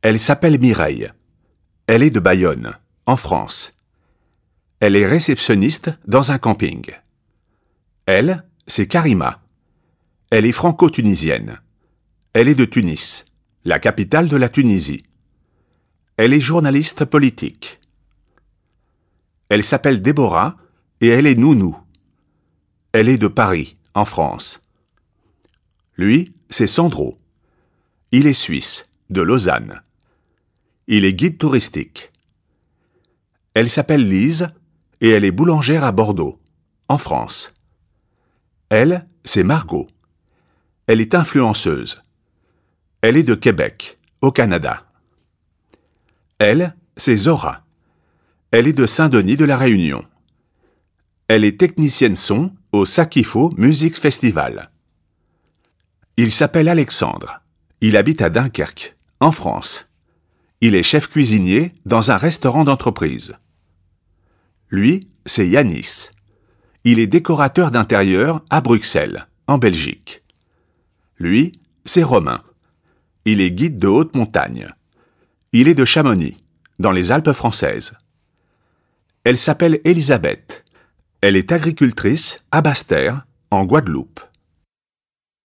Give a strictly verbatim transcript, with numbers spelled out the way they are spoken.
Elle s'appelle Mireille. Elle est de Bayonne, en France. Elle est réceptionniste dans un camping. Elle, c'est Karima. Elle est franco-tunisienne. Elle est de Tunis, la capitale de la Tunisie. Elle est journaliste politique. Elle s'appelle Déborah et elle est nounou. Elle est de Paris, en France. Lui, c'est Sandro. Il est suisse, de Lausanne. Il est guide touristique. Elle s'appelle Lise et elle est boulangère à Bordeaux, en France. Elle, c'est Margot. Elle est influenceuse. Elle est de Québec, au Canada. Elle, c'est Zora. Elle est de Saint-Denis de la Réunion. Elle est technicienne son au Sakifo Music Festival. Il s'appelle Alexandre. Il habite à Dunkerque, en France. Il est chef cuisinier dans un restaurant d'entreprise. Lui, c'est Yanis. Il est décorateur d'intérieur à Bruxelles, en Belgique. Lui, c'est Romain. Il est guide de haute montagne. Il est de Chamonix, dans les Alpes françaises. Elle s'appelle Elisabeth. Elle est agricultrice à Basse-Terre, en Guadeloupe.